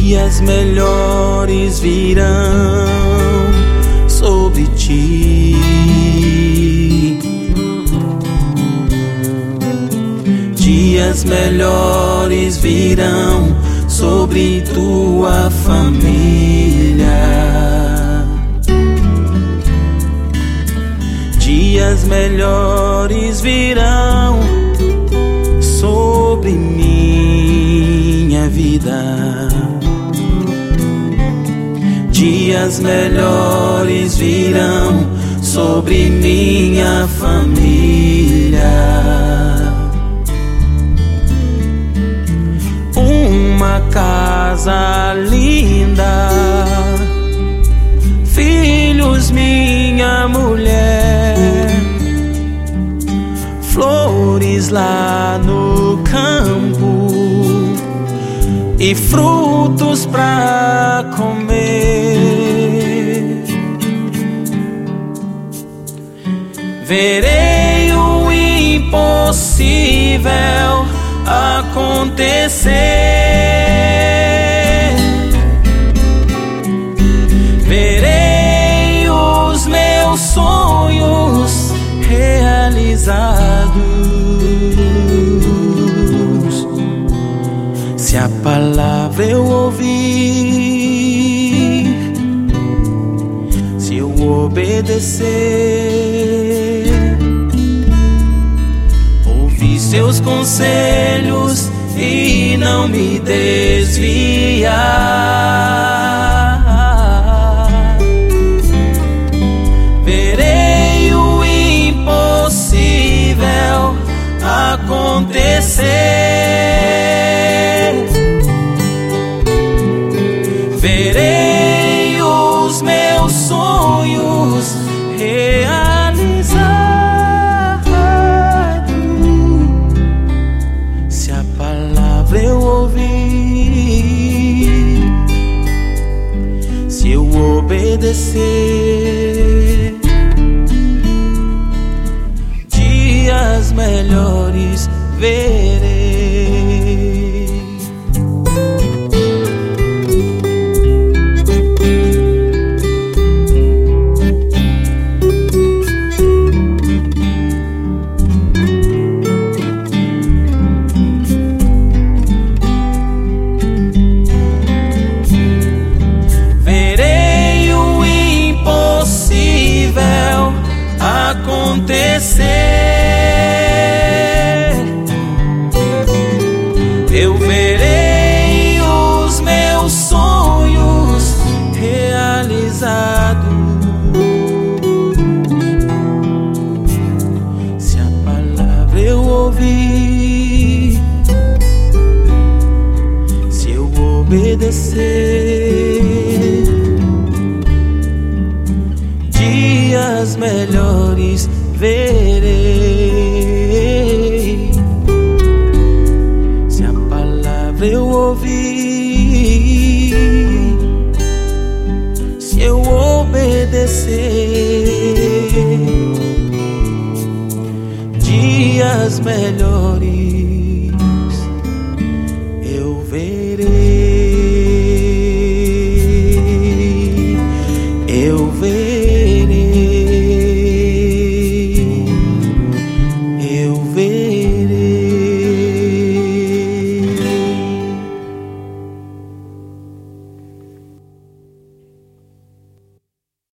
Dias melhores virão sobre ti. Dias melhores virão sobre tua família. Dias melhores virão sobre minha vida. Dias melhores virão sobre minha família. Uma casa linda, filhos, minha mulher, flores lá no campo e frutos pra comer. Verei o impossível acontecer. Verei os meus sonhos realizados. Se a palavra eu ouvir, se eu obedecer, ouvir seus conselhos e não me desviar, verei o impossível acontecer. Verei os meus sonhos realizados. Se a palavra eu ouvir, se eu obedecer, dias melhores verei. Acontecer, eu verei os meus sonhos realizados. Se a palavra eu ouvir, se eu obedecer, dias melhores verei. Se a palavra eu ouvir, se eu obedecer, dias melhores